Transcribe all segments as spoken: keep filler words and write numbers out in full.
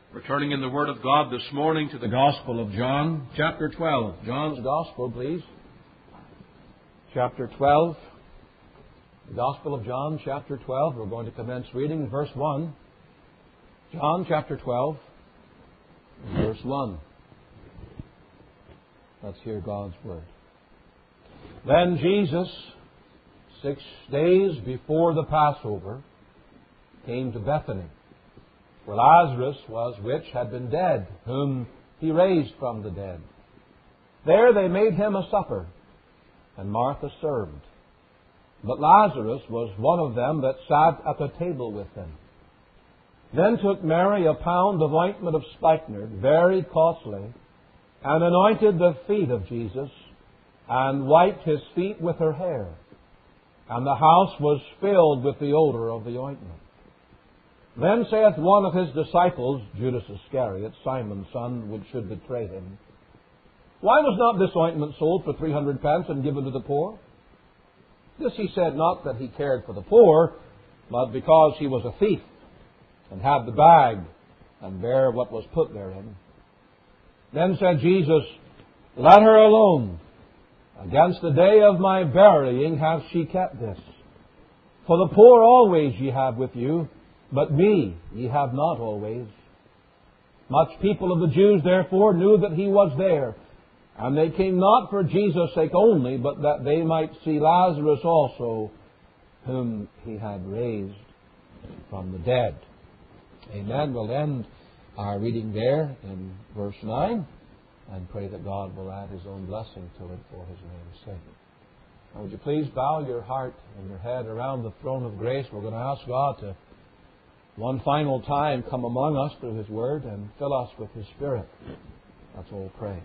We're turning in the Word of God this morning to the Gospel of John, chapter twelve. John's Gospel, please. Chapter twelve. The Gospel of John, chapter twelve. We're going to commence reading verse one. John, chapter twelve, verse one. Let's hear God's Word. Then Jesus, six days before the Passover, came to Bethany, where Lazarus was, which had been dead, whom he raised from the dead. There they made him a supper, and Martha served. But Lazarus was one of them that sat at the table with him. Then took Mary a pound of ointment of spikenard, very costly, and anointed the feet of Jesus, and wiped his feet with her hair. And the house was filled with the odor of the ointment. Then saith one of his disciples, Judas Iscariot, Simon's son, which should betray him, Why was not this ointment sold for three hundred pence and given to the poor? This he said not that he cared for the poor, but because he was a thief, and had the bag, and bare what was put therein. Then said Jesus, Let her alone. Against the day of my burying hath she kept this. For the poor always ye have with you, but me ye have not always. Much people of the Jews therefore knew that he was there, and they came not for Jesus' sake only, but that they might see Lazarus also, whom he had raised from the dead. Amen. We'll end our reading there in verse nine, and pray that God will add His own blessing to it for His name's sake. Now, would you please bow your heart and your head around the throne of grace? We're going to ask God to one final time come among us through His Word and fill us with His Spirit. Let's all pray.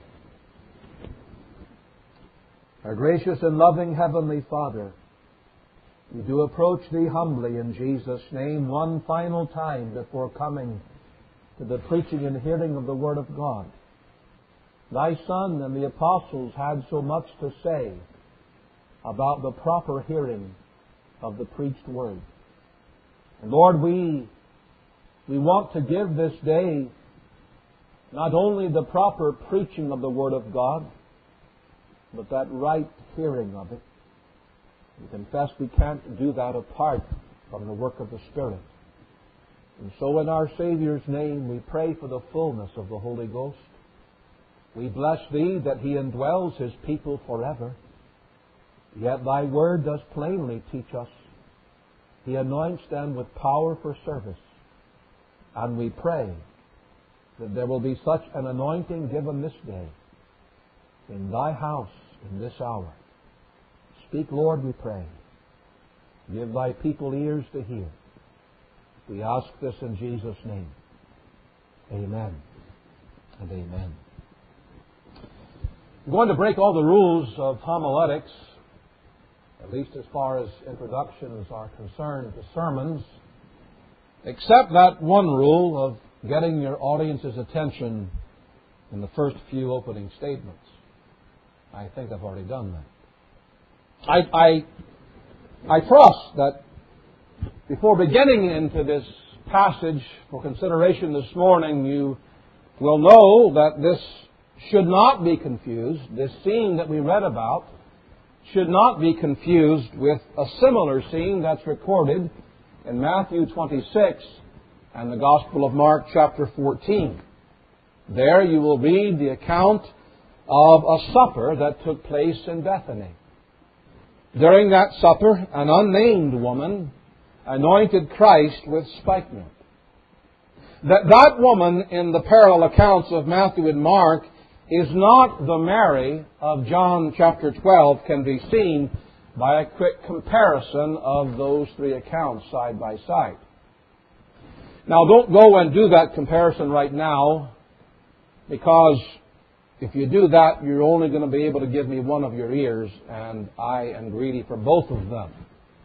Our gracious and loving Heavenly Father, we do approach Thee humbly in Jesus' name one final time before coming to the preaching and hearing of the Word of God. Thy Son and the Apostles had so much to say about the proper hearing of the preached Word. And Lord, we, we want to give this day not only the proper preaching of the Word of God, but that right hearing of it. We confess we can't do that apart from the work of the Spirit. And so in our Savior's name we pray for the fullness of the Holy Ghost. We bless Thee that He indwells His people forever. Yet Thy Word does plainly teach us. He anoints them with power for service. And we pray that there will be such an anointing given this day in Thy house in this hour. Speak, Lord, we pray. Give Thy people ears to hear. We ask this in Jesus' name. Amen and amen. I'm going to break all the rules of homiletics, at least as far as introductions are concerned to sermons, except that one rule of getting your audience's attention in the first few opening statements. I think I've already done that. I, I, I trust that before beginning into this passage for consideration this morning, you will know that this should not be confused. This scene that we read about should not be confused with a similar scene that's recorded in Matthew twenty-six and the Gospel of Mark chapter fourteen. There you will read the account of a supper that took place in Bethany. During that supper, an unnamed woman anointed Christ with spikenard. That that woman in the parallel accounts of Matthew and Mark is not the Mary of John chapter twelve can be seen by a quick comparison of those three accounts side by side. Now, don't go and do that comparison right now, because if you do that, you're only going to be able to give me one of your ears, and I am greedy for both of them.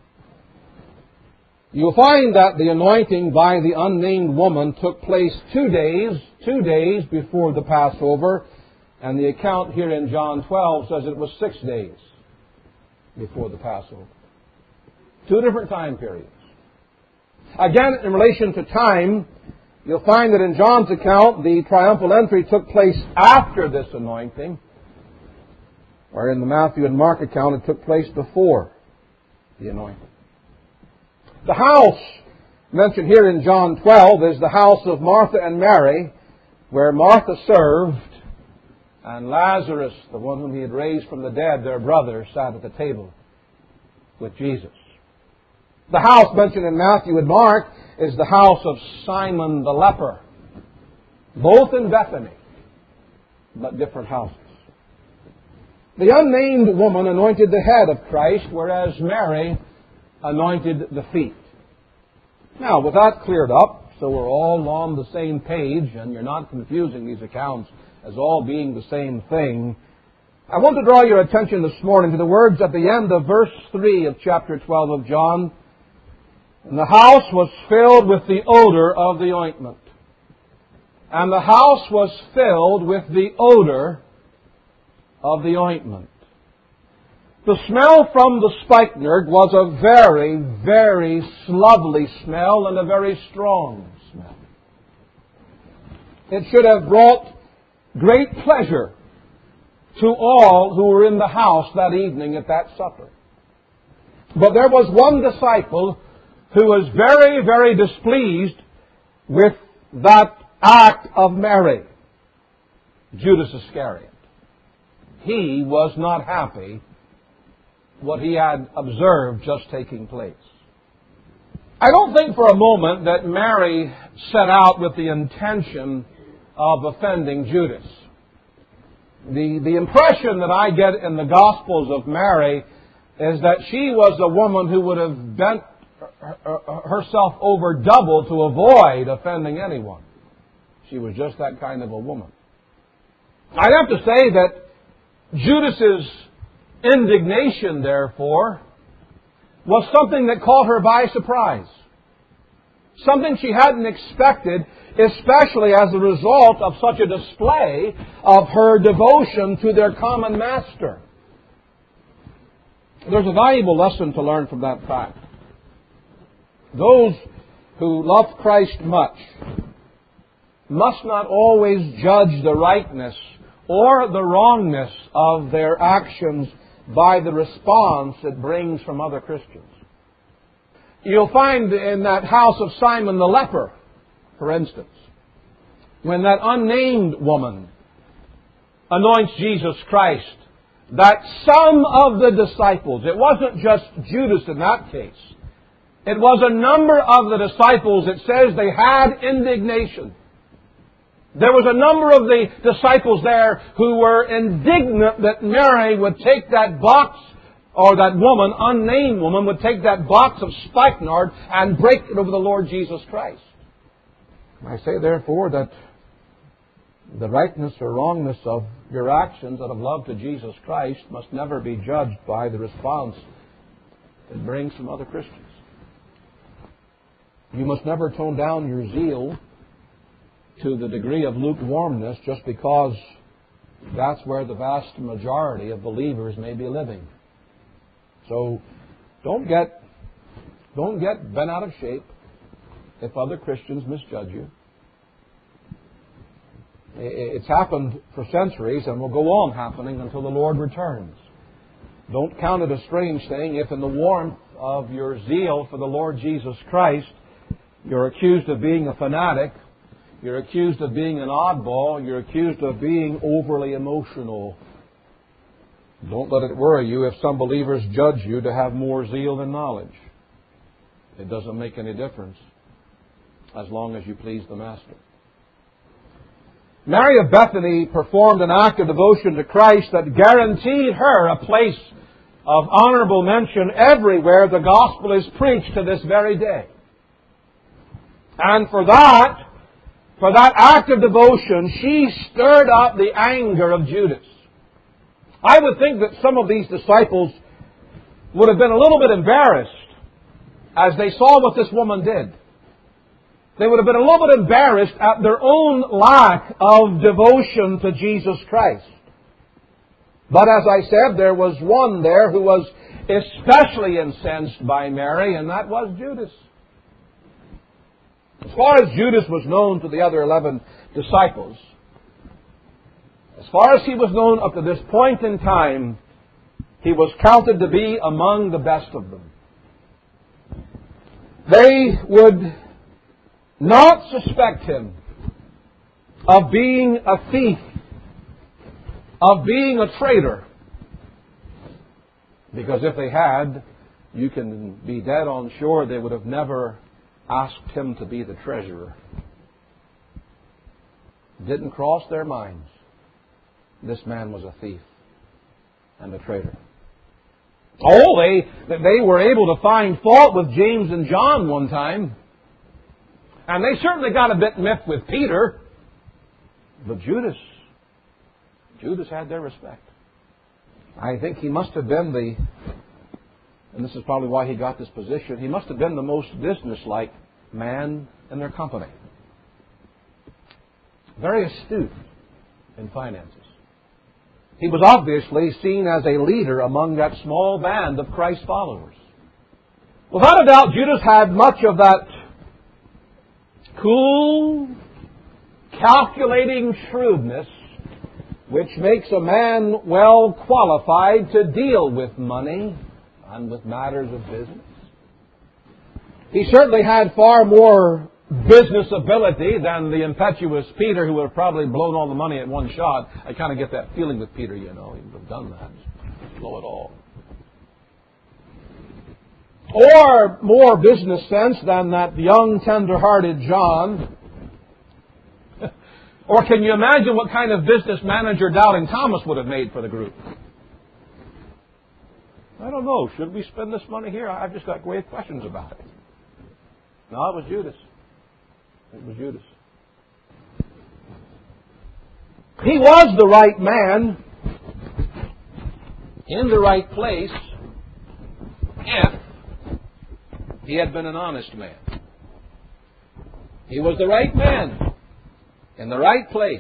You'll find that the anointing by the unnamed woman took place two days, two days before the Passover, and the account here in John twelve says it was six days before the Passover. Two different time periods. Again, in relation to time, You'll find that in John's account, the triumphal entry took place after this anointing, where in the Matthew and Mark account it took place before the anointing. The house mentioned here in John twelve is the house of Martha and Mary, where Martha served, and Lazarus, the one whom he had raised from the dead, their brother, sat at the table with Jesus. The house mentioned in Matthew and Mark is the house of Simon the leper, both in Bethany, but different houses. The unnamed woman anointed the head of Christ, whereas Mary anointed the feet. Now, with that cleared up, so we're all on the same page, and you're not confusing these accounts as all being the same thing, I want to draw your attention this morning to the words at the end of verse three of chapter twelve of John. And the house was filled with the odor of the ointment. And the house was filled with the odor of the ointment. The smell from the spikenard was a very, very lovely smell and a very strong smell. It should have brought great pleasure to all who were in the house that evening at that supper. But there was one disciple who was very, very displeased with that act of Mary, Judas Iscariot. He was not happy what he had observed just taking place. I don't think for a moment that Mary set out with the intention of offending Judas. The, the impression that I get in the Gospels of Mary is that she was a woman who would have bent herself over double to avoid offending anyone. She was just that kind of a woman. I'd have to say that Judas's indignation, therefore, was something that caught her by surprise. Something she hadn't expected, especially as a result of such a display of her devotion to their common master. There's a valuable lesson to learn from that fact. Those who love Christ much must not always judge the rightness or the wrongness of their actions by the response it brings from other Christians. You'll find in that house of Simon the leper, for instance, when that unnamed woman anoints Jesus Christ, that some of the disciples, it wasn't just Judas in that case, it was a number of the disciples, it says they had indignation. There was a number of the disciples there who were indignant that Mary would take that box, or that woman, unnamed woman, would take that box of spikenard and break it over the Lord Jesus Christ. I say, therefore, that the rightness or wrongness of your actions out of love to Jesus Christ must never be judged by the response it brings from other Christians. You must never tone down your zeal to the degree of lukewarmness just because that's where the vast majority of believers may be living. So don't get don't get bent out of shape if other Christians misjudge you. It's happened for centuries and will go on happening until the Lord returns. Don't count it a strange thing if in the warmth of your zeal for the Lord Jesus Christ you're accused of being a fanatic, you're accused of being an oddball, you're accused of being overly emotional. Don't let it worry you if some believers judge you to have more zeal than knowledge. It doesn't make any difference as long as you please the Master. Mary of Bethany performed an act of devotion to Christ that guaranteed her a place of honorable mention everywhere the gospel is preached to this very day. And for that, for that act of devotion, she stirred up the anger of Judas. I would think that some of these disciples would have been a little bit embarrassed as they saw what this woman did. They would have been a little bit embarrassed at their own lack of devotion to Jesus Christ. But as I said, there was one there who was especially incensed by Mary, and that was Judas. As far as Judas was known to the other eleven disciples, as far as he was known up to this point in time, he was counted to be among the best of them. They would not suspect him of being a thief, of being a traitor. Because if they had, you can be dead on sure they would have never asked him to be the treasurer. Didn't cross their minds. This man was a thief and a traitor. Oh, they, they were able to find fault with James and John one time. And they certainly got a bit miffed with Peter. But Judas, Judas had their respect. I think he must have been the, and this is probably why he got this position, he must have been the most businesslike man in their company. Very astute in finances. He was obviously seen as a leader among that small band of Christ followers. Without a doubt, Judas had much of that cool, calculating shrewdness which makes a man well qualified to deal with money and with matters of business. He certainly had far more business ability than the impetuous Peter, who would have probably blown all the money at one shot. I kind of get that feeling with Peter, you know. He would have done that. Just blow it all. Or more business sense than that young, tender-hearted John. Or can you imagine what kind of business manager Doubting Thomas would have made for the group? I don't know. Should we spend this money here? I've just got great questions about it. No, it was Judas. It was Judas. He was the right man in the right place if he had been an honest man. He was the right man in the right place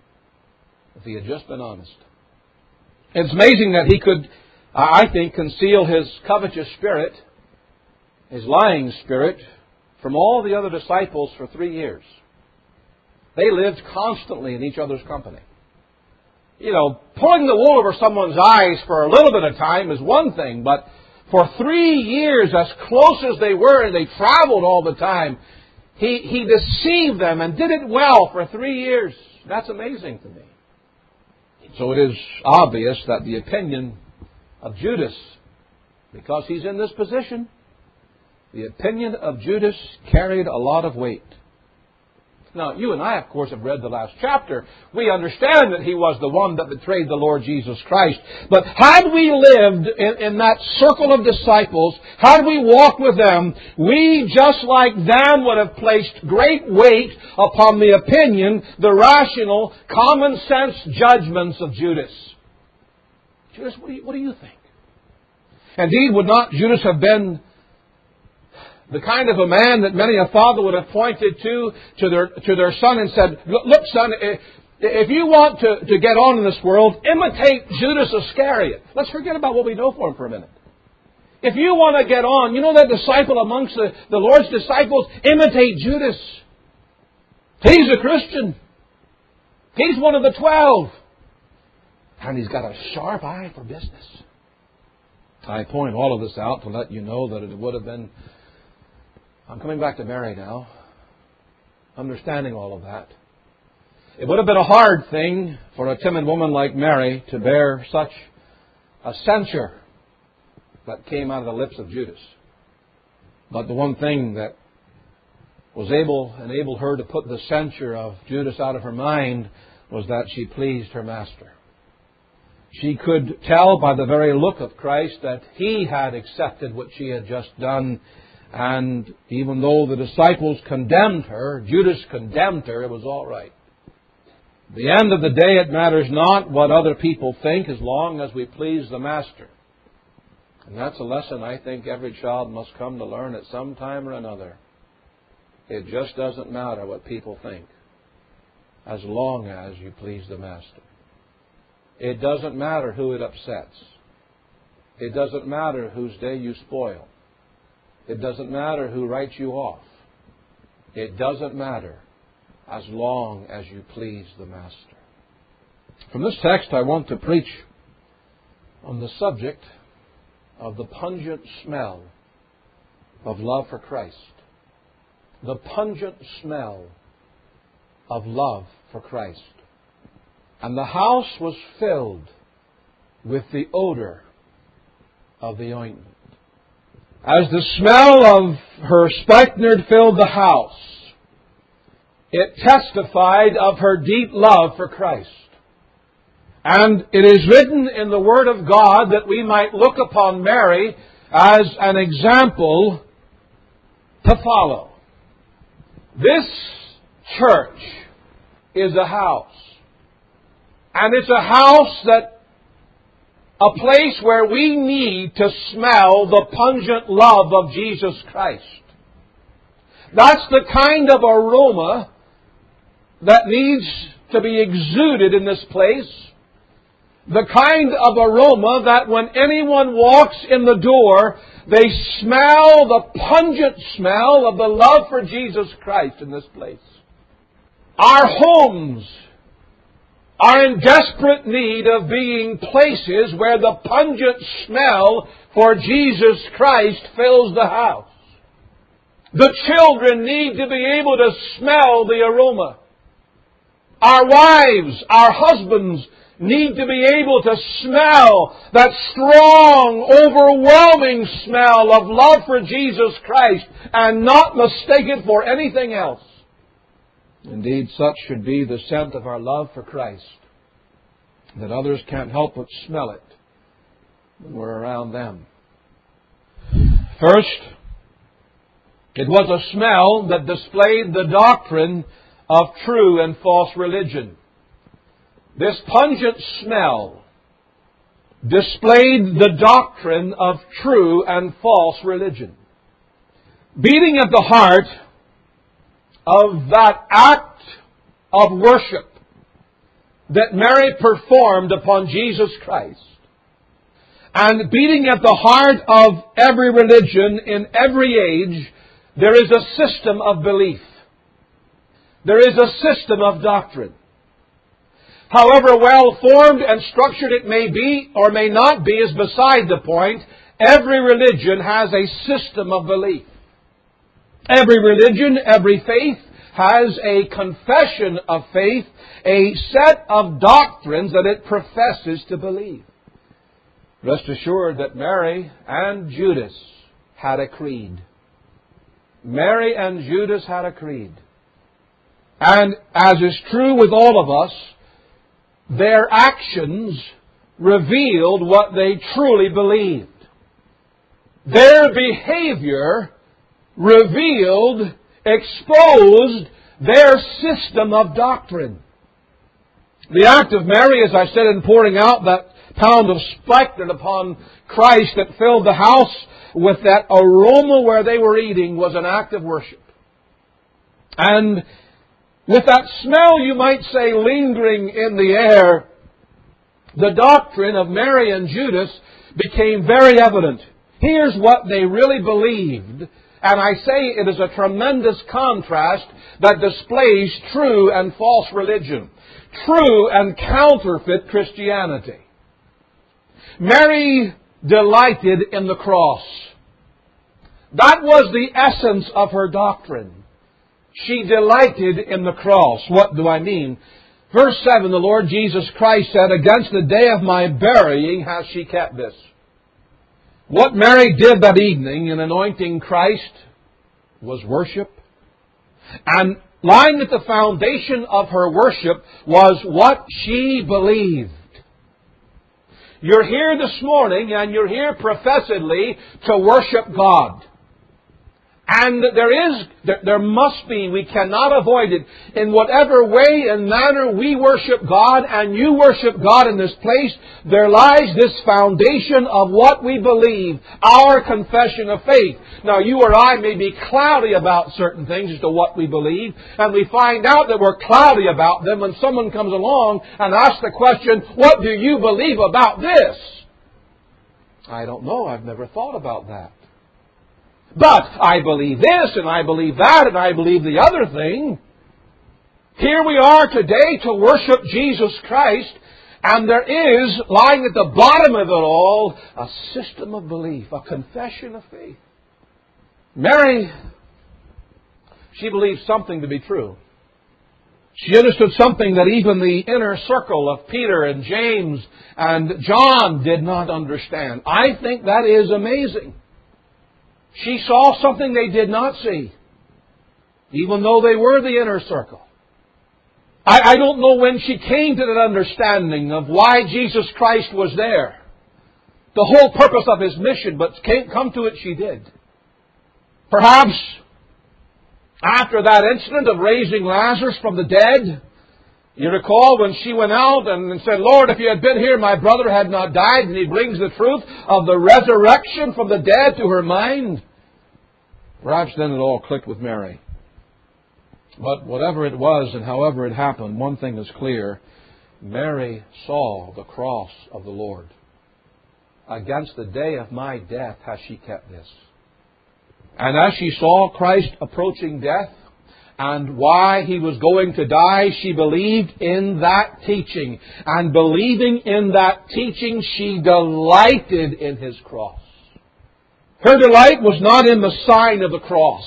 if he had just been honest. It's amazing that he could, I think, conceal his covetous spirit, his lying spirit, from all the other disciples for three years. They lived constantly in each other's company. You know, pulling the wool over someone's eyes for a little bit of time is one thing, but for three years, as close as they were, and they traveled all the time, he, he deceived them and did it well for three years. That's amazing to me. So it is obvious that the opinion of Judas, because he's in this position, the opinion of Judas carried a lot of weight. Now, you and I, of course, have read the last chapter. We understand that he was the one that betrayed the Lord Jesus Christ. But had we lived in, in that circle of disciples, had we walked with them, we, just like them, would have placed great weight upon the opinion, the rational, common sense judgments of Judas. Judas, what do you, what do you think? Indeed, would not Judas have been the kind of a man that many a father would have pointed to to their to their son and said, look, son, if you want to, to get on in this world, imitate Judas Iscariot. Let's forget about what we know for him for a minute. If you want to get on, you know that disciple amongst the, the Lord's disciples, imitate Judas. He's a Christian. He's one of the twelve. And he's got a sharp eye for business. I point all of this out to let you know that it would have been... I'm coming back to Mary now, understanding all of that. It would have been a hard thing for a timid woman like Mary to bear such a censure that came out of the lips of Judas. But the one thing that was able, enabled her to put the censure of Judas out of her mind was that she pleased her master. She could tell by the very look of Christ that he had accepted what she had just done. And even though the disciples condemned her, Judas condemned her, it was all right. At the end of the day, it matters not what other people think as long as we please the Master. And that's a lesson I think every child must come to learn at some time or another. It just doesn't matter what people think as long as you please the Master. It doesn't matter who it upsets. It doesn't matter whose day you spoil. It doesn't matter who writes you off. It doesn't matter as long as you please the Master. From this text, I want to preach on the subject of the pungent smell of love for Christ. The pungent smell of love for Christ. And the house was filled with the odor of the ointment. As the smell of her spikenard filled the house, it testified of her deep love for Christ. And it is written in the Word of God that we might look upon Mary as an example to follow. This church is a house. And it's a house that, a place where we need to smell the pungent love of Jesus Christ. That's the kind of aroma that needs to be exuded in this place. The kind of aroma that when anyone walks in the door, they smell the pungent smell of the love for Jesus Christ in this place. Our homes are in desperate need of being places where the pungent smell for Jesus Christ fills the house. The children need to be able to smell the aroma. Our wives, our husbands need to be able to smell that strong, overwhelming smell of love for Jesus Christ and not mistake it for anything else. Indeed, such should be the scent of our love for Christ, that others can't help but smell it when we're around them. First, it was a smell that displayed the doctrine of true and false religion. This pungent smell displayed the doctrine of true and false religion. Beating at the heart of that act of worship that Mary performed upon Jesus Christ, and beating at the heart of every religion in every age, there is a system of belief. There is a system of doctrine. However well formed and structured it may be or may not be is beside the point. Every religion has a system of belief. Every religion, every faith has a confession of faith, a set of doctrines that it professes to believe. Rest assured that Mary and Judas had a creed. Mary and Judas had a creed. And as is true with all of us, their actions revealed what they truly believed. Their behavior revealed, exposed their system of doctrine. The act of Mary, as I said, in pouring out that pound of spikenard upon Christ that filled the house with that aroma where they were eating, was an act of worship. And with that smell, you might say, lingering in the air, the doctrine of Mary and Judas became very evident. Here's what they really believed. And I say it is a tremendous contrast that displays true and false religion. True and counterfeit Christianity. Mary delighted in the cross. That was the essence of her doctrine. She delighted in the cross. What do I mean? Verse seven, the Lord Jesus Christ said, "Against the day of my burying has she kept this." What Mary did that evening in anointing Christ was worship. And lying at the foundation of her worship was what she believed. You're here this morning and you're here professedly to worship God. And there is, there, there must be, we cannot avoid it, in whatever way and manner we worship God and you worship God in this place, there lies this foundation of what we believe, our confession of faith. Now you or I may be cloudy about certain things as to what we believe, and we find out that we're cloudy about them when someone comes along and asks the question, "What do you believe about this?" I don't know, I've never thought about that. But I believe this, and I believe that, and I believe the other thing. Here we are today to worship Jesus Christ, and there is, lying at the bottom of it all, a system of belief, a confession of faith. Mary, she believed something to be true. She understood something that even the inner circle of Peter and James and John did not understand. I think that is amazing. She saw something they did not see, even though they were the inner circle. I, I don't know when she came to that understanding of why Jesus Christ was there, the whole purpose of His mission, but came, come to it she did. Perhaps after that incident of raising Lazarus from the dead, you recall when she went out and said, Lord, if you had been here, my brother had not died. And He brings the truth of the resurrection from the dead to her mind. Perhaps then it all clicked with Mary. But whatever it was and however it happened, one thing is clear. Mary saw the cross of the Lord. Against the day of my death has she kept this. And as she saw Christ approaching death and why He was going to die, she believed in that teaching. And believing in that teaching, she delighted in His cross. Her delight was not in the sign of the cross,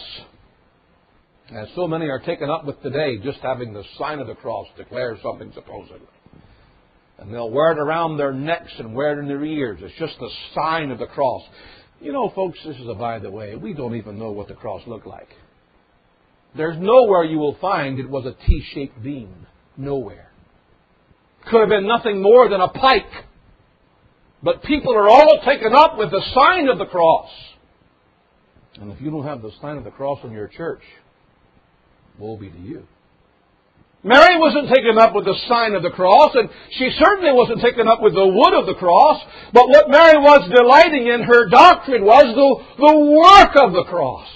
as so many are taken up with today, just having the sign of the cross declare something supposedly. And they'll wear it around their necks and wear it in their ears. It's just the sign of the cross. You know, folks, this is a by the way. We don't even know what the cross looked like. There's nowhere you will find it was a T-shaped beam. Nowhere. Could have been nothing more than a pike. But people are all taken up with the sign of the cross. And if you don't have the sign of the cross in your church, woe be to you. Mary wasn't taken up with the sign of the cross, and she certainly wasn't taken up with the wood of the cross, but what Mary was delighting in, her doctrine, was the, the work of the cross.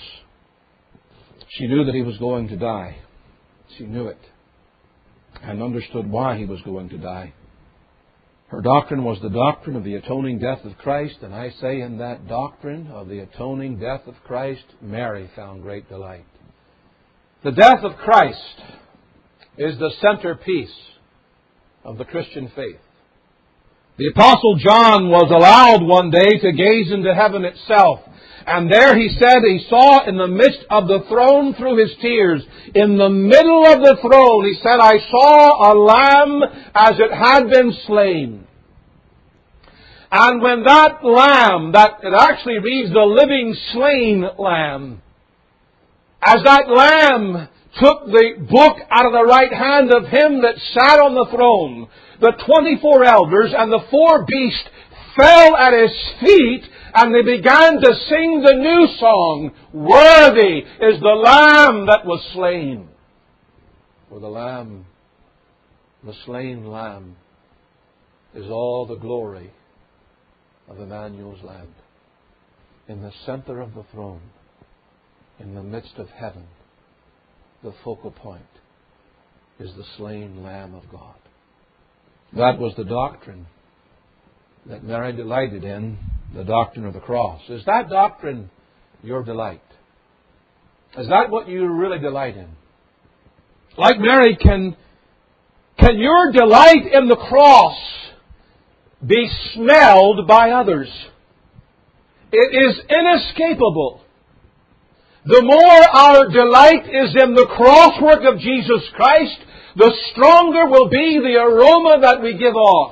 She knew that He was going to die. She knew it, and understood why He was going to die. Her doctrine was the doctrine of the atoning death of Christ, and I say in that doctrine of the atoning death of Christ, Mary found great delight. The death of Christ is the centerpiece of the Christian faith. The Apostle John was allowed one day to gaze into heaven itself. And there he said he saw in the midst of the throne through his tears, in the middle of the throne, he said, I saw a lamb as it had been slain. And when that lamb, that it actually reads the living slain lamb, as that lamb took the book out of the right hand of Him that sat on the throne, the twenty-four elders and the four beasts fell at His feet, and they began to sing the new song, Worthy is the Lamb that was slain. For the Lamb, the slain Lamb, is all the glory of Emmanuel's land. In the center of the throne, in the midst of heaven, the focal point is the slain Lamb of God. That was the doctrine that Mary delighted in, the doctrine of the cross. Is that doctrine your delight? Is that what you really delight in? Like Mary, can, can your delight in the cross be smelled by others? It is inescapable. The more our delight is in the cross work of Jesus Christ, the stronger will be the aroma that we give off.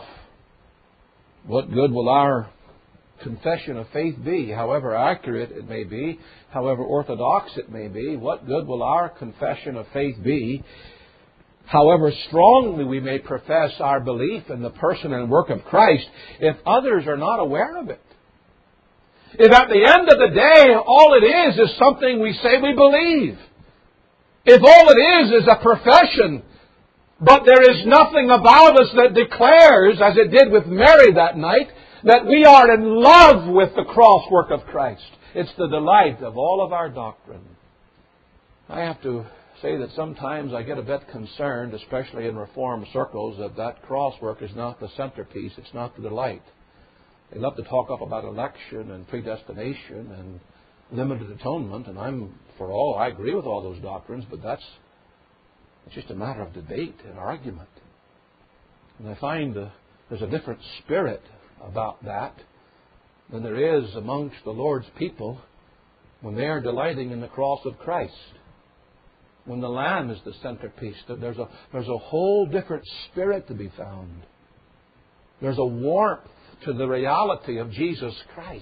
What good will our confession of faith be, however accurate it may be, however orthodox it may be? What good will our confession of faith be, however strongly we may profess our belief in the person and work of Christ, if others are not aware of it? If at the end of the day, all it is is something we say we believe. If all it is is a profession, but there is nothing about us that declares, as it did with Mary that night, that we are in love with the cross work of Christ. It's the delight of all of our doctrine. I have to say that sometimes I get a bit concerned, especially in Reformed circles, that that cross work is not the centerpiece, it's not the delight. They love to talk up about election and predestination and limited atonement, and I'm for all, I agree with all those doctrines, but that's it's just a matter of debate and argument. And I find uh, there's a different spirit about that than there is amongst the Lord's people when they are delighting in the cross of Christ. When the Lamb is the centerpiece, there's a, there's a whole different spirit to be found. There's a warmth to the reality of Jesus Christ.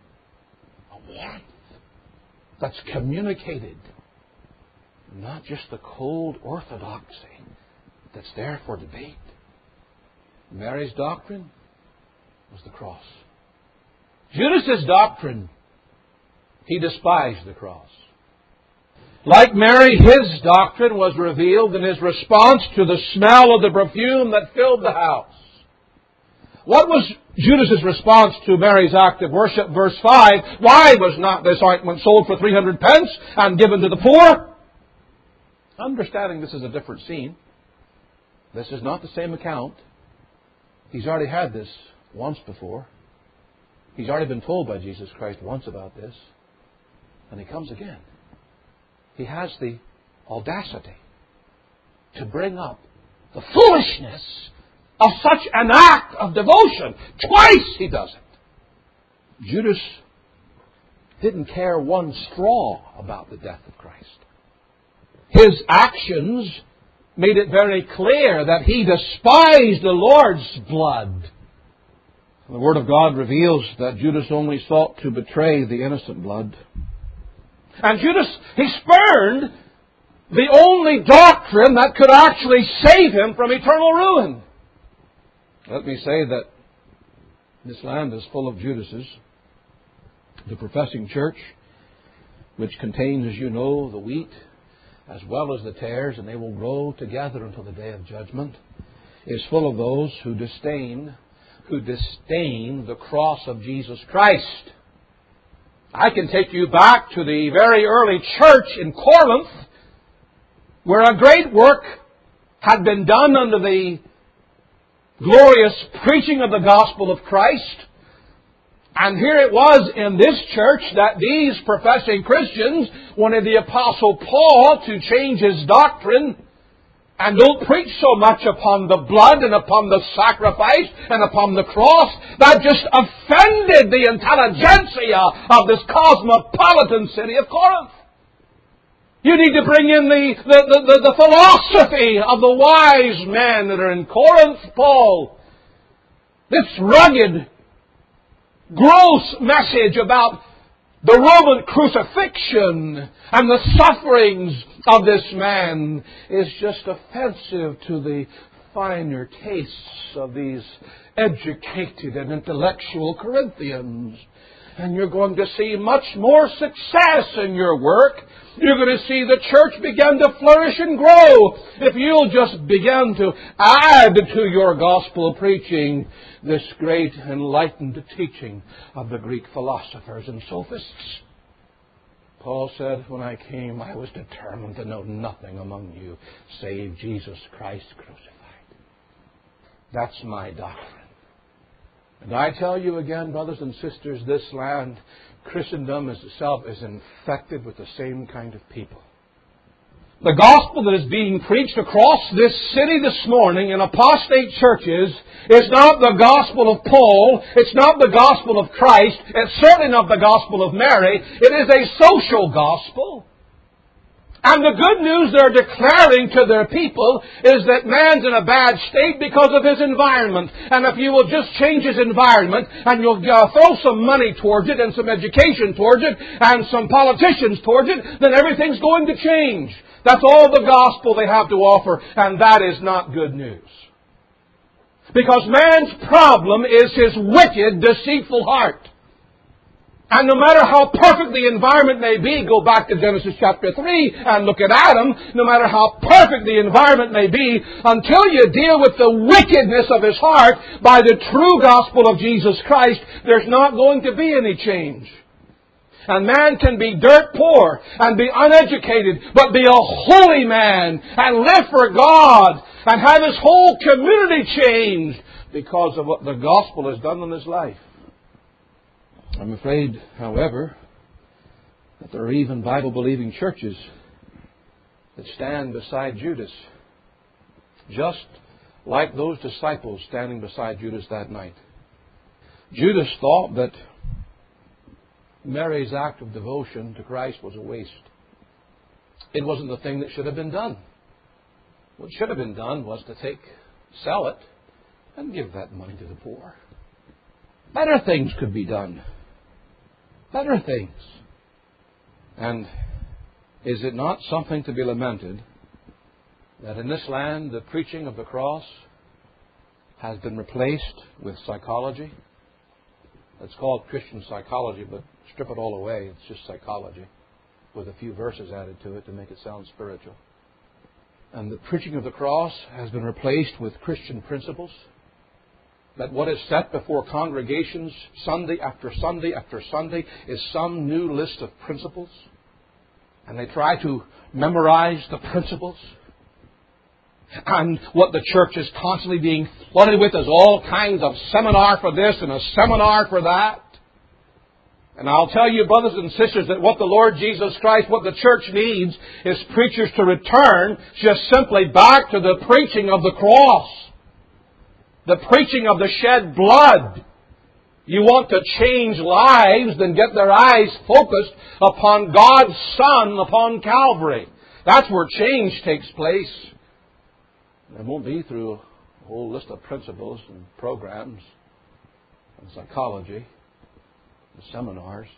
A warmth that's communicated. Not just the cold orthodoxy that's there for debate. Mary's doctrine was the cross. Judas's doctrine, he despised the cross. Like Mary, his doctrine was revealed in his response to the smell of the perfume that filled the house. What was Judas's response to Mary's act of worship? Verse five, why was not this ointment sold for three hundred pence and given to the poor? Understanding this is a different scene. This is not the same account. He's already had this once before. He's already been told by Jesus Christ once about this. And he comes again. He has the audacity to bring up the foolishness of such an act of devotion. Twice he does it. Judas didn't care one straw about the death of Christ. His actions made it very clear that he despised the Lord's blood. The Word of God reveals that Judas only sought to betray the innocent blood. And Judas, he spurned the only doctrine that could actually save him from eternal ruin. Let me say that this land is full of Judases. The professing church, which contains, as you know, the wheat as well as the tares, and they will grow together until the day of judgment, is full of those who disdain, who disdain the cross of Jesus Christ. I can take you back to the very early church in Corinth, where a great work had been done under the glorious preaching of the gospel of Christ. And here it was in this church that these professing Christians wanted the Apostle Paul to change his doctrine and don't preach so much upon the blood and upon the sacrifice and upon the cross. That just offended the intelligentsia of this cosmopolitan city of Corinth. You need to bring in the, the, the, the philosophy of the wise men that are in Corinth, Paul. This rugged, gross message about the Roman crucifixion and the sufferings of this man is just offensive to the finer tastes of these educated and intellectual Corinthians. And you're going to see much more success in your work. You're going to see the church begin to flourish and grow if you'll just begin to add to your gospel preaching this great enlightened teaching of the Greek philosophers and sophists. Paul said, when I came, I was determined to know nothing among you save Jesus Christ crucified. That's my doctrine. And I tell you again, brothers and sisters, this land, Christendom as itself, is infected with the same kind of people. The gospel that is being preached across this city this morning in apostate churches is not the gospel of Paul. It's not the gospel of Christ. It's certainly not the gospel of Mary. It is a social gospel. And the good news they're declaring to their people is that man's in a bad state because of his environment. And if you will just change his environment and you'll uh, throw some money towards it and some education towards it and some politicians towards it, then everything's going to change. That's all the gospel they have to offer, and that is not good news. Because man's problem is his wicked, deceitful heart. And no matter how perfect the environment may be, go back to Genesis chapter three and look at Adam, no matter how perfect the environment may be, until you deal with the wickedness of his heart by the true gospel of Jesus Christ, there's not going to be any change. And man can be dirt poor and be uneducated, but be a holy man and live for God and have his whole community changed because of what the gospel has done in his life. I'm afraid, however, that there are even Bible-believing churches that stand beside Judas, just like those disciples standing beside Judas that night. Judas thought that Mary's act of devotion to Christ was a waste. It wasn't the thing that should have been done. What should have been done was to take, sell it, and give that money to the poor. Better things could be done. Better things. And is it not something to be lamented that in this land the preaching of the cross has been replaced with psychology? It's called Christian psychology, but strip it all away, it's just psychology, with a few verses added to it to make it sound spiritual. And the preaching of the cross has been replaced with Christian principles. That what is set before congregations Sunday after Sunday after Sunday is some new list of principles. And they try to memorize the principles. And what the church is constantly being flooded with is all kinds of seminar for this and a seminar for that. And I'll tell you, brothers and sisters, that what the Lord Jesus Christ, what the church needs is preachers to return just simply back to the preaching of the cross. The preaching of the shed blood. You want to change lives, then get their eyes focused upon God's Son, upon Calvary. That's where change takes place. It won't be through a whole list of principles and programs and psychology and seminars.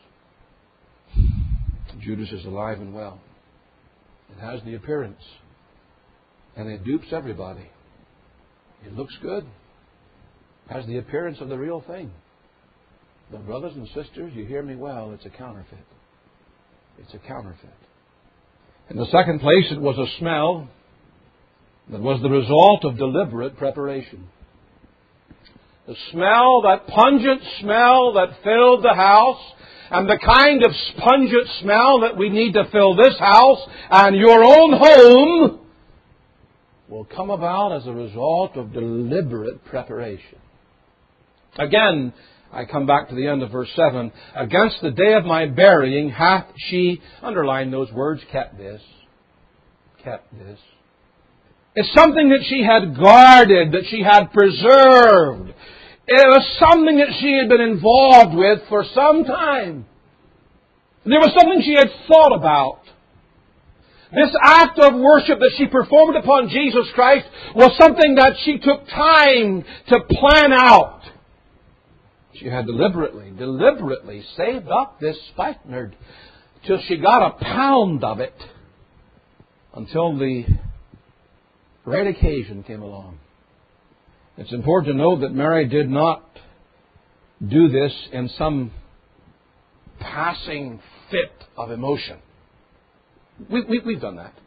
Judas is alive and well. It has the appearance. And it dupes everybody. It looks good. Has the appearance of the real thing. But brothers and sisters, you hear me well, it's a counterfeit. It's a counterfeit. In the second place, it was a smell that was the result of deliberate preparation. The smell, that pungent smell that filled the house, and the kind of pungent smell that we need to fill this house and your own home, will come about as a result of deliberate preparation. Again, I come back to the end of verse seven. Against the day of my burying hath she, underline those words, kept this. Kept this. It's something that she had guarded, that she had preserved. It was something that she had been involved with for some time. There was something she had thought about. This act of worship that she performed upon Jesus Christ was something that she took time to plan out. She had deliberately, deliberately saved up this spikenard till she got a pound of it until the right occasion came along. It's important to note that Mary did not do this in some passing fit of emotion. We, we, we've done that.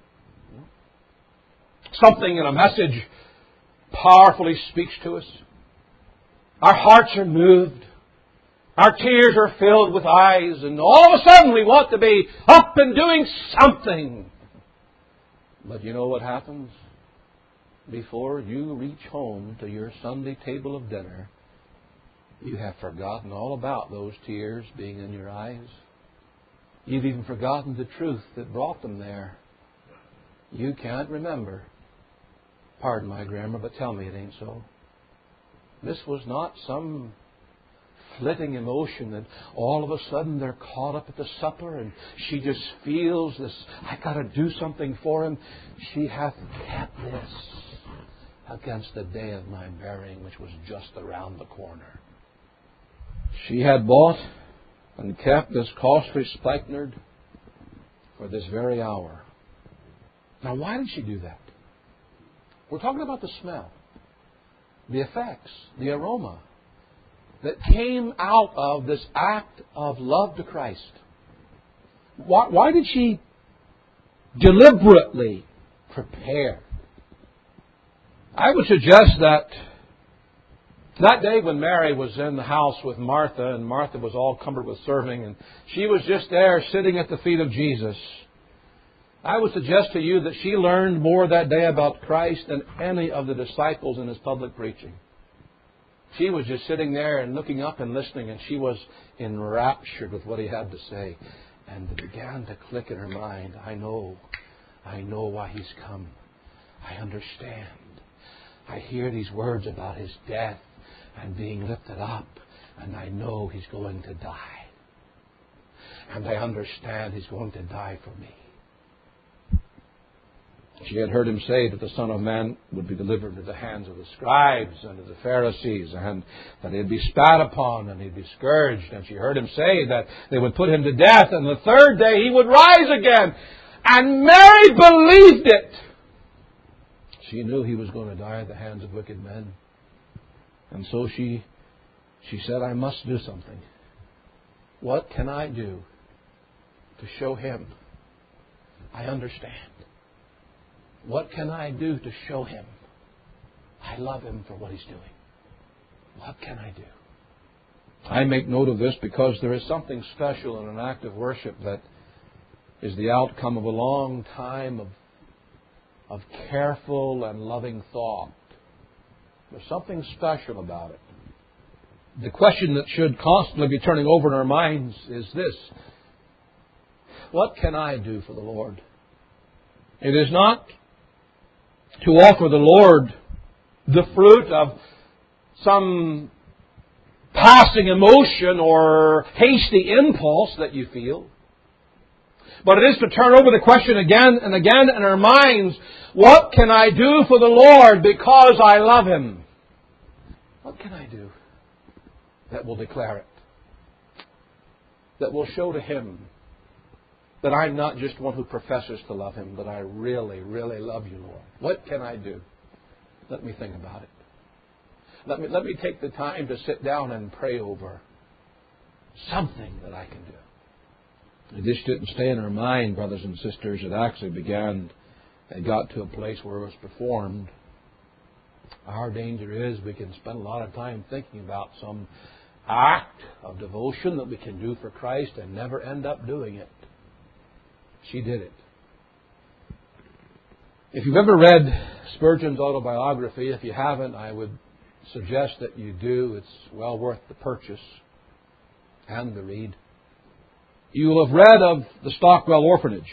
Something in a message powerfully speaks to us. Our hearts are moved. Our tears are filled with eyes. And all of a sudden we want to be up and doing something. But you know what happens? Before you reach home to your Sunday table of dinner, you have forgotten all about those tears being in your eyes. You've even forgotten the truth that brought them there. You can't remember. Pardon my grammar, but tell me it ain't so. This was not some flitting emotion that all of a sudden they're caught up at the supper and she just feels this, I got to do something for him. She hath kept this against the day of my burying, which was just around the corner. She had bought and kept this costly spikenard for this very hour. Now, why did she do that? We're talking about the smell, the effects, the aroma that came out of this act of love to Christ. Why, why did she deliberately prepare? I would suggest that that day when Mary was in the house with Martha, and Martha was all cumbered with serving, and she was just there sitting at the feet of Jesus, I would suggest to you that she learned more that day about Christ than any of the disciples in His public preaching. She was just sitting there and looking up and listening, and she was enraptured with what He had to say. And it began to click in her mind. I know. I know why He's come. I understand. I hear these words about His death and being lifted up. And I know He's going to die. And I understand He's going to die for me. She had heard Him say that the Son of Man would be delivered into the hands of the scribes and of the Pharisees, and that He'd be spat upon and He'd be scourged. And she heard Him say that they would put Him to death, and the third day He would rise again. And Mary believed it. She knew He was going to die at the hands of wicked men. And so she, she said, I must do something. What can I do to show Him I understand? What can I do to show Him I love Him for what He's doing? What can I do? I make note of this because there is something special in an act of worship that is the outcome of a long time of, of careful and loving thought. There's something special about it. The question that should constantly be turning over in our minds is this: what can I do for the Lord? It is not to offer the Lord the fruit of some passing emotion or hasty impulse that you feel. But it is to turn over the question again and again in our minds, what can I do for the Lord because I love Him? What can I do that will declare it? That will show to Him that I'm not just one who professes to love Him, but I really, really love You, Lord. What can I do? Let me think about it. Let me, let me take the time to sit down and pray over something that I can do. It just didn't stay in our mind, brothers and sisters. It actually began and got to a place where it was performed. Our danger is we can spend a lot of time thinking about some act of devotion that we can do for Christ and never end up doing it. She did it. If you've ever read Spurgeon's autobiography, if you haven't, I would suggest that you do. It's well worth the purchase and the read. You will have read of the Stockwell Orphanage.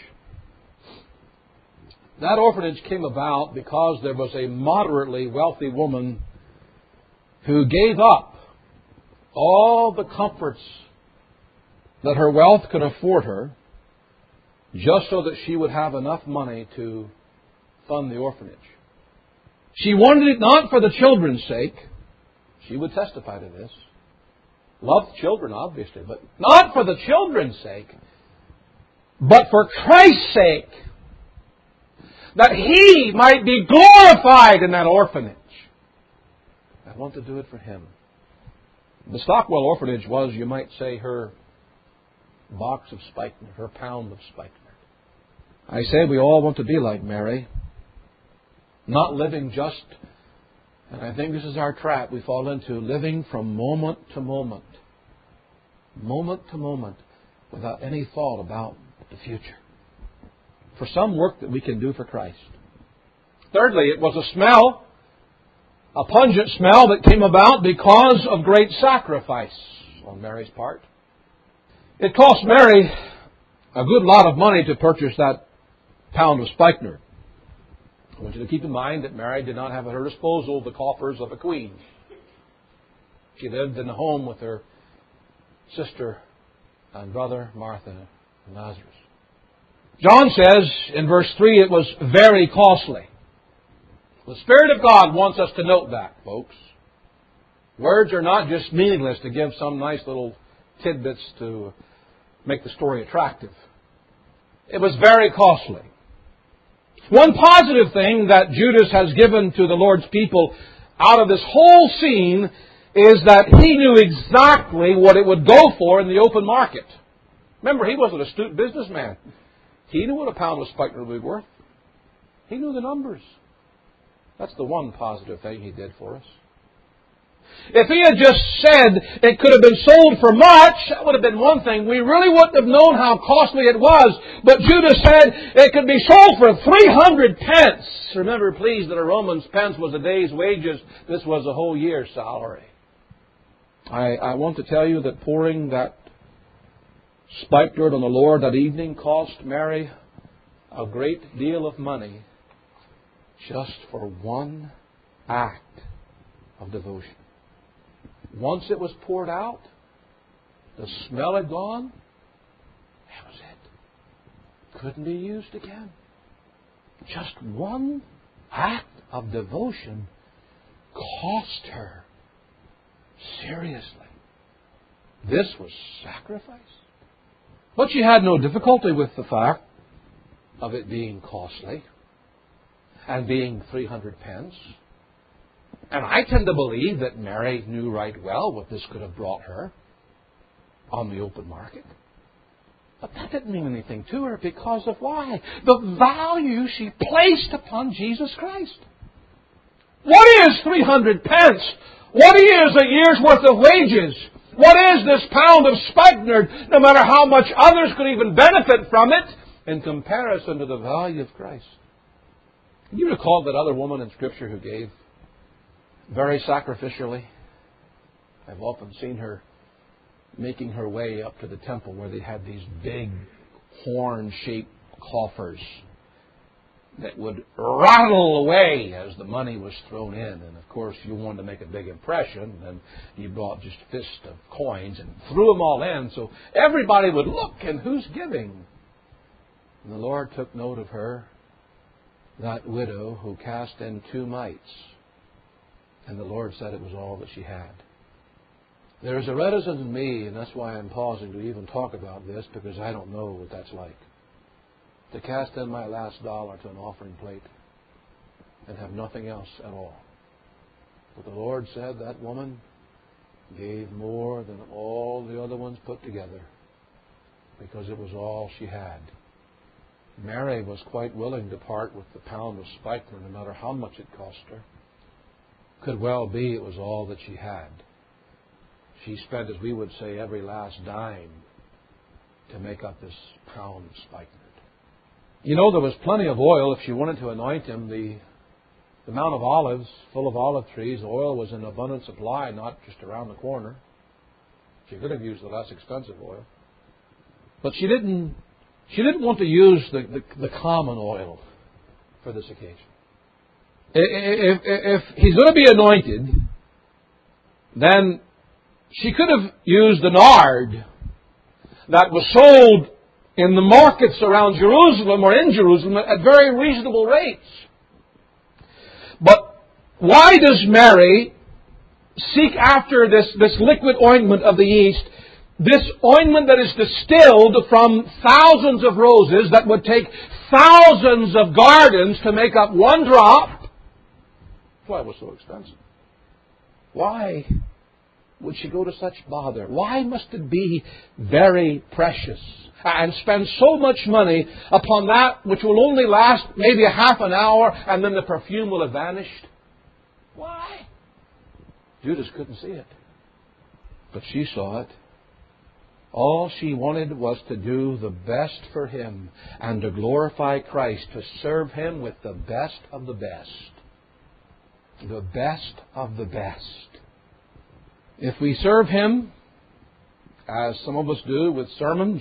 That orphanage came about because there was a moderately wealthy woman who gave up all the comforts that her wealth could afford her just so that she would have enough money to fund the orphanage. She wanted it not for the children's sake. She would testify to this. Loved children, obviously, but not for the children's sake, but for Christ's sake. That He might be glorified in that orphanage. I want to do it for Him. The Stockwell Orphanage was, you might say, her box of spikenard, her pound of spikenard. I say we all want to be like Mary. Not living just, and I think this is our trap we fall into, living from moment to moment. Moment to moment, without any thought about the future. For some work that we can do for Christ. Thirdly, it was a smell, a pungent smell that came about because of great sacrifice on Mary's part. It cost Mary a good lot of money to purchase that pound of spikenard. I want you to keep in mind that Mary did not have at her disposal the coffers of a queen. She lived in the home with her sister and brother, Martha and Lazarus. John says in verse three, it was very costly. The Spirit of God wants us to note that, folks. Words are not just meaningless to give some nice little tidbits to make the story attractive. It was very costly. One positive thing that Judas has given to the Lord's people out of this whole scene is that he knew exactly what it would go for in the open market. Remember, he was an astute businessman. He knew what a pound of spikenard would be worth. He knew the numbers. That's the one positive thing he did for us. If he had just said it could have been sold for much, that would have been one thing. We really wouldn't have known how costly it was. But Judas said it could be sold for three hundred pence. Remember, please, that a Roman's pence was a day's wages. This was a whole year's salary. I, I want to tell you that pouring that spikenard on the Lord that evening cost Mary a great deal of money just for one act of devotion. Once it was poured out, the smell had gone, that was it. Couldn't be used again. Just one act of devotion cost her seriously. This was sacrifice. But she had no difficulty with the fact of it being costly and being three hundred pence. And I tend to believe that Mary knew right well what this could have brought her on the open market. But that didn't mean anything to her because of why? The value she placed upon Jesus Christ. What is three hundred pence? What is a year's worth of wages? What is this pound of spikenard, no matter how much others could even benefit from it, in comparison to the value of Christ? Can you recall that other woman in Scripture who gave very sacrificially? I've often seen her making her way up to the temple where they had these big horn-shaped coffers that would rattle away as the money was thrown in. And of course, if you wanted to make a big impression, then you brought just a fist of coins and threw them all in so everybody would look and who's giving. And the Lord took note of her, that widow who cast in two mites. And the Lord said it was all that she had. There is a reticence in me, and that's why I'm pausing to even talk about this, because I don't know what that's like. To cast in my last dollar to an offering plate and have nothing else at all. But the Lord said that woman gave more than all the other ones put together because it was all she had. Mary was quite willing to part with the pound of spikenard no matter how much it cost her. Could well be it was all that she had. She spent, as we would say, every last dime to make up this pound of spikenard. You know, there was plenty of oil if she wanted to anoint him. The, the Mount of Olives, full of olive trees, oil was in abundant supply, not just around the corner. She could have used the less expensive oil. But she didn't, she didn't want to use the, the, the common oil for this occasion. If, if, if he's going to be anointed, then she could have used the nard that was sold in the markets around Jerusalem or in Jerusalem at very reasonable rates. But why does Mary seek after this, this liquid ointment of the East, this ointment that is distilled from thousands of roses that would take thousands of gardens to make up one drop? That's why it was so expensive. Why would she go to such bother? Why must it be very precious and spend so much money upon that which will only last maybe a half an hour and then the perfume will have vanished? Why? Judas couldn't see it, but she saw it. All she wanted was to do the best for Him and to glorify Christ, to serve Him with the best of the best. The best of the best. If we serve Him, as some of us do with sermons,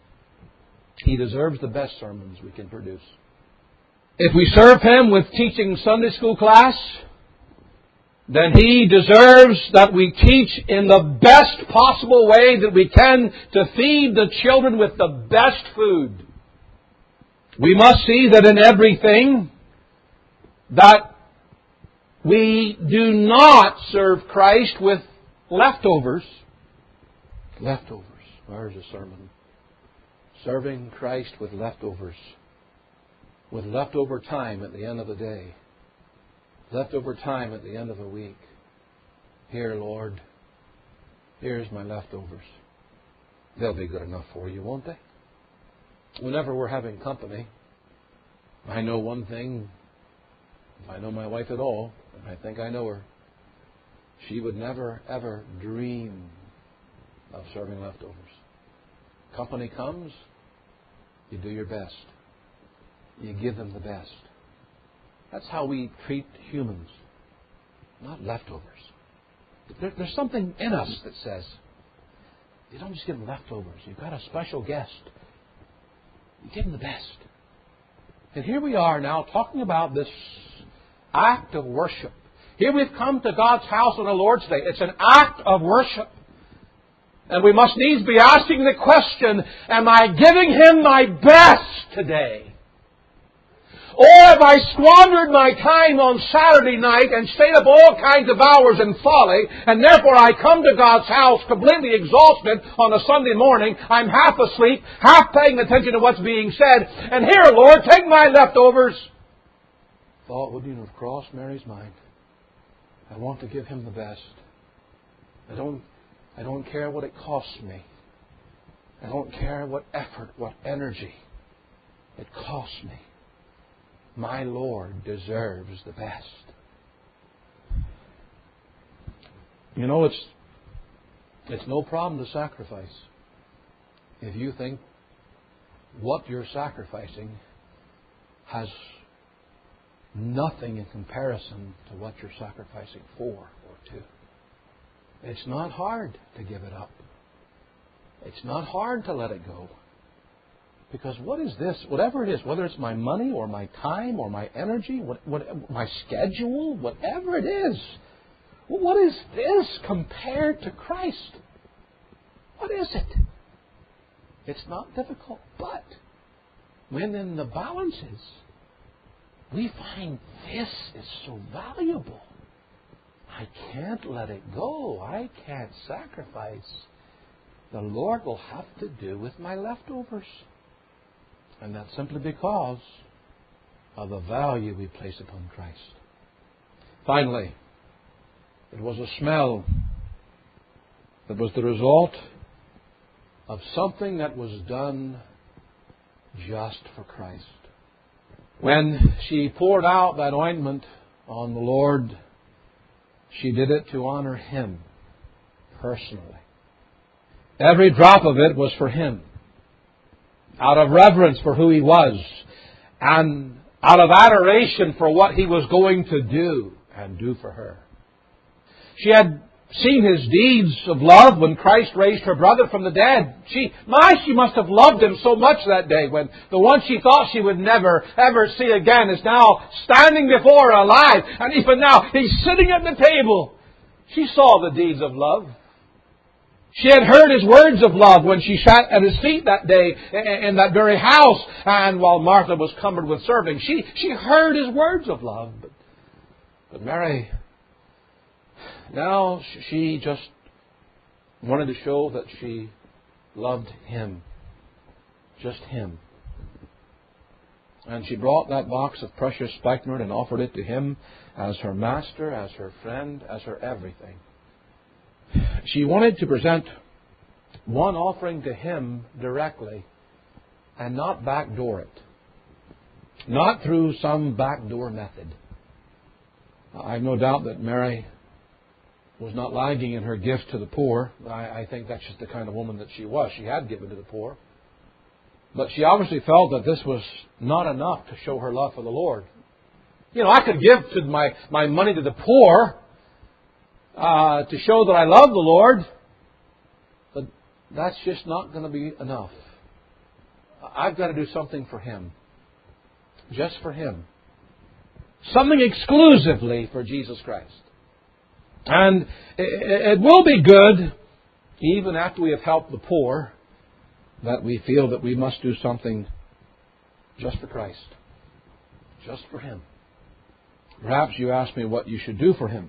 He deserves the best sermons we can produce. If we serve Him with teaching Sunday school class, then He deserves that we teach in the best possible way that we can to feed the children with the best food. We must see that in everything that we do not serve Christ with leftovers. Leftovers. There's a sermon. Serving Christ with leftovers. With leftover time at the end of the day. Leftover time at the end of the week. Here, Lord, here's my leftovers. They'll be good enough for you, won't they? Whenever we're having company, I know one thing. If I know my wife at all, and I think I know her, she would never, ever dream of serving leftovers. Company comes, you do your best. You give them the best. That's how we treat humans, not leftovers. There, there's something in us that says, You don't just give them leftovers. You've got a special guest. You give them the best. And here we are now talking about this act of worship. Here we've come to God's house on the Lord's Day. It's an act of worship. And we must needs be asking the question, am I giving Him my best today? Or have I squandered my time on Saturday night and stayed up all kinds of hours in folly, and therefore I come to God's house completely exhausted on a Sunday morning. I'm half asleep, half paying attention to what's being said, and here, Lord, take my leftovers. Thought wouldn't have crossed Mary's mind. I want to give Him the best. I don't, I don't care what it costs me. I don't care what effort, what energy it costs me. My Lord deserves the best. You know, it's it's no problem to sacrifice if you think what you're sacrificing has nothing in comparison to what you're sacrificing for or to. It's not hard to give it up. It's not hard to let it go. Because what is this? Whatever it is, whether it's my money or my time or my energy, what, what, my schedule, whatever it is, what is this compared to Christ? What is it? It's not difficult, but when in the balances, we find this is so valuable. I can't let it go. I can't sacrifice. The Lord will have to do with my leftovers. And that's simply because of the value we place upon Christ. Finally, it was a smell that was the result of something that was done just for Christ. When she poured out that ointment on the Lord, she did it to honor Him personally. Every drop of it was for Him, out of reverence for who He was, and out of adoration for what He was going to do and do for her. She had seen His deeds of love when Christ raised her brother from the dead. She, my, she must have loved Him so much that day when the one she thought she would never, ever see again is now standing before her alive. And even now, He's sitting at the table. She saw the deeds of love. She had heard His words of love when she sat at His feet that day in that very house. And while Martha was cumbered with serving, she, she heard His words of love. But, but Mary, now she just wanted to show that she loved Him. Just Him. And she brought that box of precious spikenard and offered it to Him as her master, as her friend, as her everything. She wanted to present one offering to Him directly and not backdoor it. Not through some backdoor method. I have no doubt that Mary was not lagging in her gift to the poor. I, I think that's just the kind of woman that she was. She had given to the poor. But she obviously felt that this was not enough to show her love for the Lord. You know, I could give to my, my money to the poor uh, to show that I love the Lord, but that's just not going to be enough. I've got to do something for Him. Just for Him. Something exclusively for Jesus Christ. And it will be good, even after we have helped the poor, that we feel that we must do something just for Christ. Just for Him. Perhaps you ask me what you should do for Him.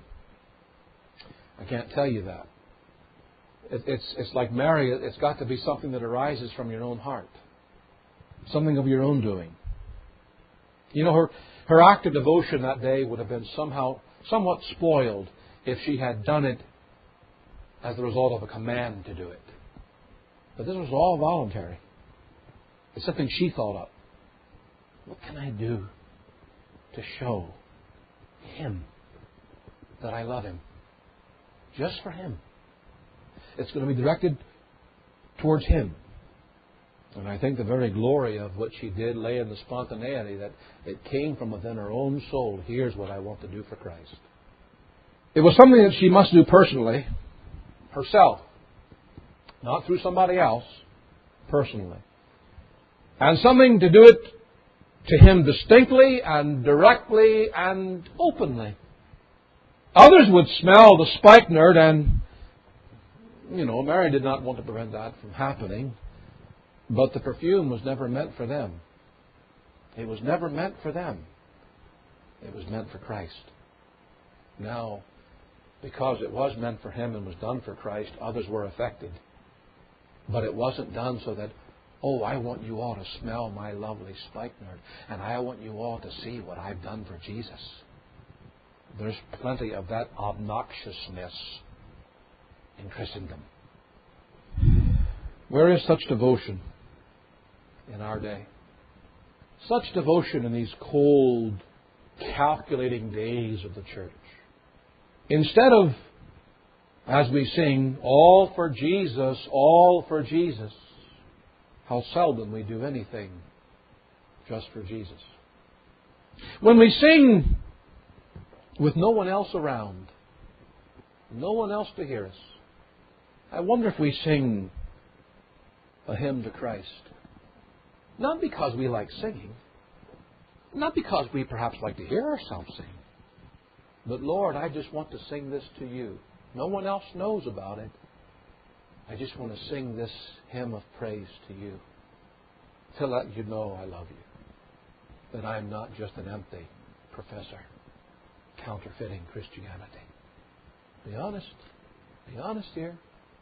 I can't tell you that. It's, it's like Mary, it's got to be something that arises from your own heart. Something of your own doing. You know, her, her act of devotion that day would have been somehow, somewhat spoiled if she had done it as the result of a command to do it. But this was all voluntary. It's something she thought up. What can I do to show Him that I love Him? Just for Him. It's going to be directed towards Him. And I think the very glory of what she did lay in the spontaneity that it came from within her own soul. Here's what I want to do for Christ. It was something that she must do personally, herself. not through somebody else, personally. And something to do it to Him distinctly and directly and openly. Others would smell the spikenard, and, you know, Mary did not want to prevent that from happening, but the perfume was never meant for them. It was never meant for them. It was meant for Christ. Now, because it was meant for Him and was done for Christ, others were affected. But it wasn't done so that, oh, I want you all to smell my lovely spikenard, and I want you all to see what I've done for Jesus. There's plenty of that obnoxiousness in Christendom. Where is such devotion in our day? Such devotion in these cold, calculating days of the church. Instead of, as we sing, all for Jesus, all for Jesus, how seldom we do anything just for Jesus. When we sing with no one else around, no one else to hear us, I wonder if we sing a hymn to Christ. Not because we like singing, not because we perhaps like to hear ourselves sing, but Lord, I just want to sing this to you. No one else knows about it. I just want to sing this hymn of praise to you to let you know I love you, that I'm not just an empty professor counterfeiting Christianity. Be honest. Be honest here.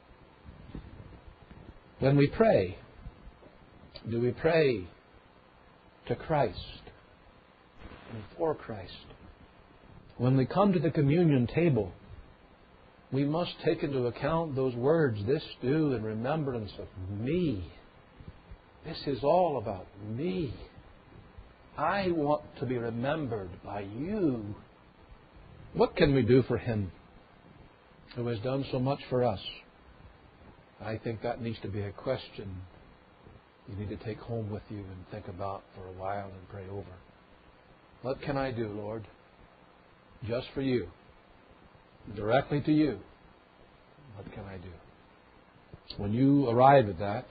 When we pray, do we pray to Christ and for Christ? When we come to the communion table, we must take into account those words, this do in remembrance of me. This is all about me. I want to be remembered by you. What can we do for Him who has done so much for us? I think that needs to be a question you need to take home with you and think about for a while and pray over. What can I do, Lord, just for you, directly to you? What can I do? When you arrive at that,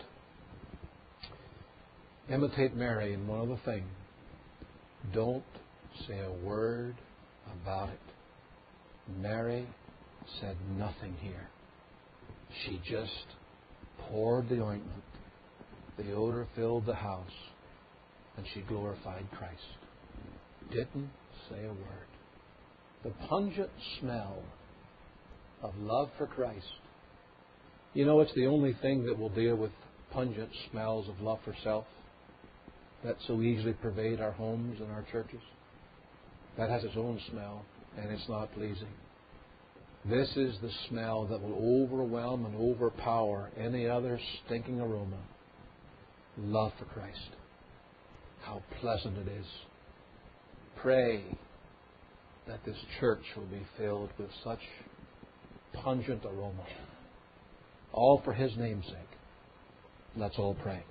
imitate Mary in one other thing. Don't say a word about it. Mary said nothing here. She just poured the ointment. The odor filled the house, and she glorified Christ. Didn't say a word. The pungent smell of love for Christ. You know, it's the only thing that will deal with pungent smells of love for self that so easily pervade our homes and our churches. That has its own smell, and it's not pleasing. This is the smell that will overwhelm and overpower any other stinking aroma. Love for Christ. How pleasant it is. Pray that this church will be filled with such pungent aroma. All for His name's sake. Let's all pray.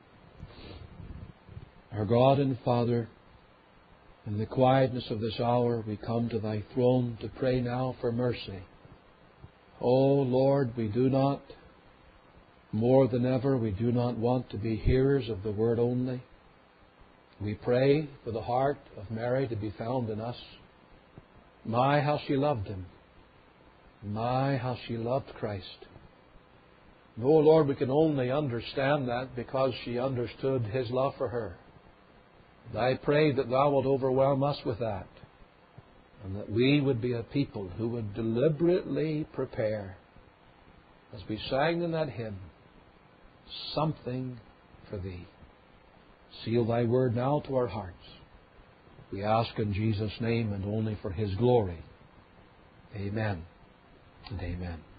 Our God and Father, in the quietness of this hour, we come to Thy throne to pray now for mercy. Oh Lord, we do not, more than ever, we do not want to be hearers of the Word only. We pray for the heart of Mary to be found in us. My, how she loved Him. My, how she loved Christ. Oh Lord, we can only understand that because she understood His love for her. I pray that Thou wilt overwhelm us with that, and that we would be a people who would deliberately prepare, as we sang in that hymn, something for Thee. Seal Thy word now to our hearts. We ask in Jesus' name and only for His glory. Amen and amen.